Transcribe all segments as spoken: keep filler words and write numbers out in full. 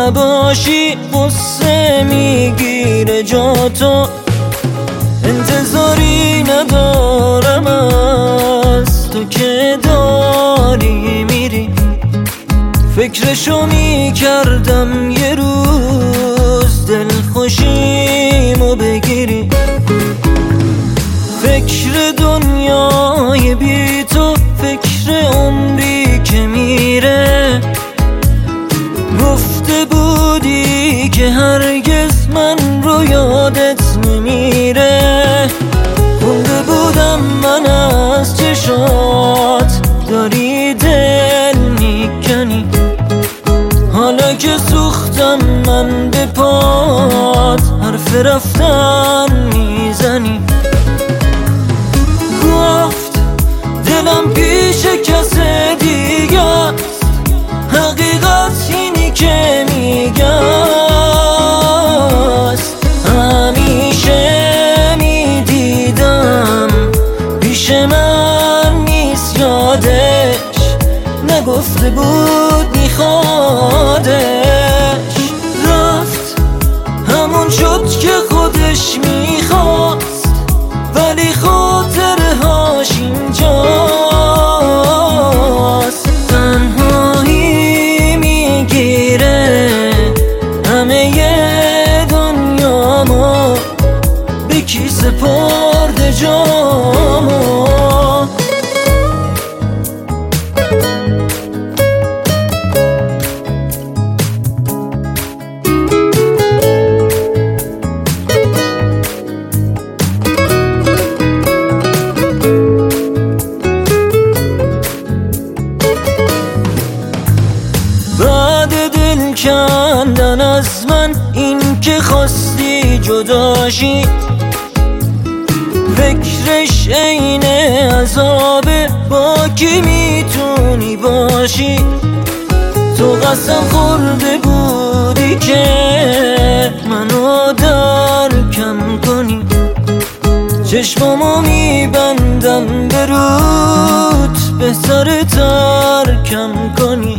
نباشی قصه میگیره جاتو، انتظاری ندارم از تو که داری میری. فکرشو میکردم یه روز دلخوشیمو بگیری. فکر دنیای بی تو، فکر عمری که میره. گفته بودی که هرگز من رو یادت نمیره. خونده بودم من از چشات داری دل میکنی. حالا که سوختم من به پات حرف رفتن میزنی. گفت دلم پیش کس دیگه است، حقیقت اینی که میگست. همیشه میدیدم پیش من نیست، یادش نگفته بود میخوادش. رفت همون شد که خودش میخواست، ولی خاطره هاش اینجاست. تنهایی میگیره همه دنیامو، به کی سپرده جامو. کندن از من این که خواستی جداشی. فکرش عین عذابه، با کی میتونی باشی. تو قسم خورده بودی که منو درکم کنی. چشمامو میبندم به رود، بهتر ترکم کنی.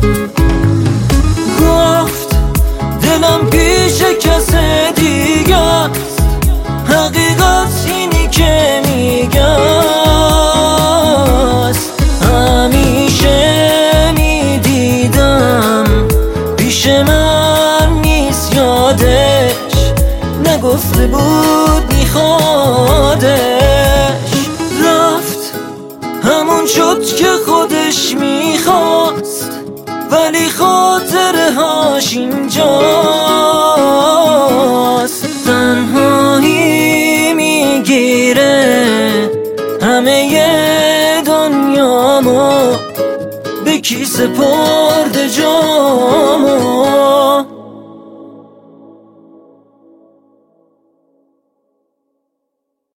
گفت دلم پیش کس دیگه است، حقیقت اینی که میگست. همیشه میدیدم پیش من نیست، یادش نگفته بود میخوادش. رفت همون شد که خودش میخواست، ولی خاطره هاش اینجاست. تنهایی میگیره همه دنیامو، به کی سپرده جامو.